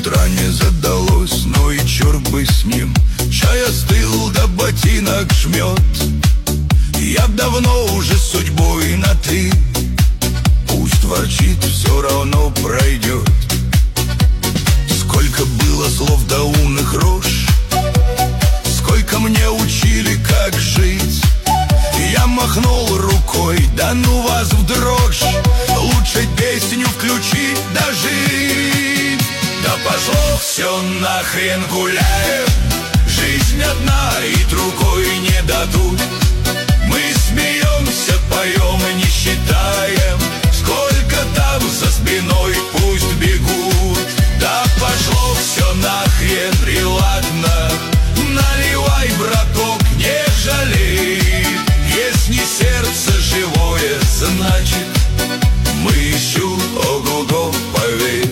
утра не задалось, но и черт бы с ним. Чай остыл, да ботинок жмет. Я давно уже с судьбой на «ты». Пусть ворчит, все равно пройдет. Сколько было слов да умных рож, сколько мне учили, как жить. Я махнул рукой, да ну вас в дрожь. Лучше песню включить да жить. Да пошло все нахрен, гуляем. Жизнь одна и другой не дадут. Мы смеемся, поем и не считаем, сколько там за спиной пусть бегут. Да пошло все нахрен, и ладно. Наливай, браток, не жалей. Если сердце живое, значит мы еще ого-го, поверь.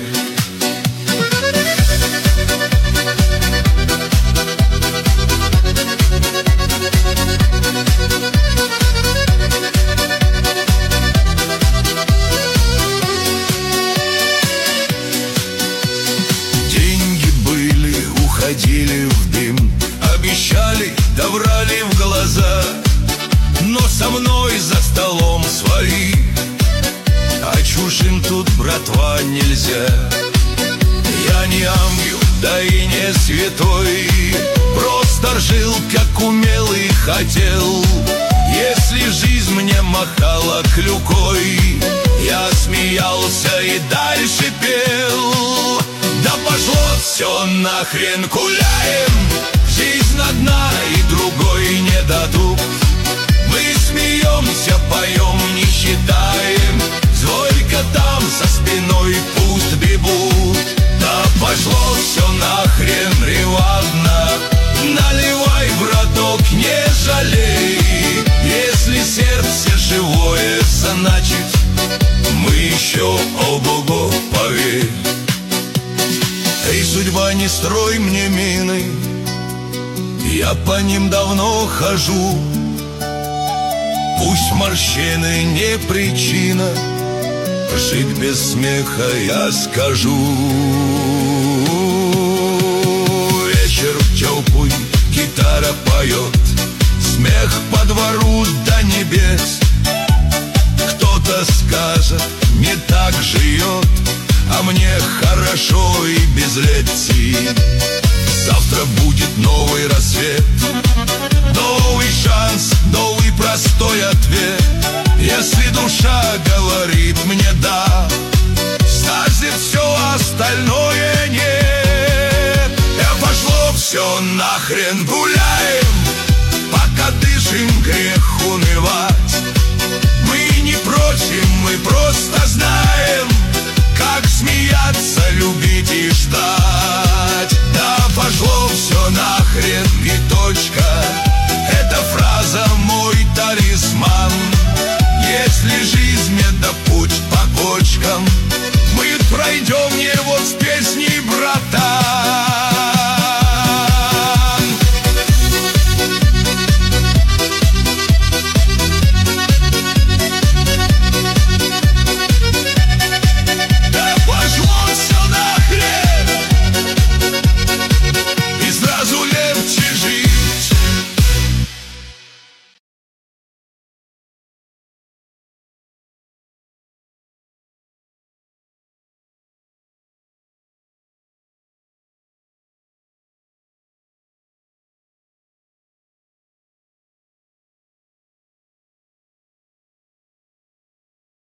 Деньги были, уходили в дым. Обещали, да врали в глаза. Но со мной за столом свои, а чужим тут, братва, нельзя. Я не ангел, да и не святой, просто жил, как умел и хотел. Если жизнь мне махала клюкой, я смеялся и дальше пел. Да пошло все нахрен, гуляем. Жизнь одна и другой не дадут. Мы смеемся, поем, не считаем, сколько там за спиной пусть бегут. Да пошло все нахрен, ревадно. Наливай, браток, не жалей. Если сердце живое, значит мы еще ого-го, поверь. Эй, судьба, не строй мне мины, я по ним давно хожу. Пусть морщины не причина, жить без смеха я скажу. Вечер теплый, гитара поет, смех по двору до небес. Кто-то скажет, не так живет, а мне хорошо и без лекций. Завтра будет новый рассвет, новый шанс, новый простой ответ. Если душа говорит мне «да», значит все остальное нет. Пошло все нахрен, гуляем, пока дышим, грех унывать. Мы не просим, мы просто знаем, как смеяться, любить и ждать.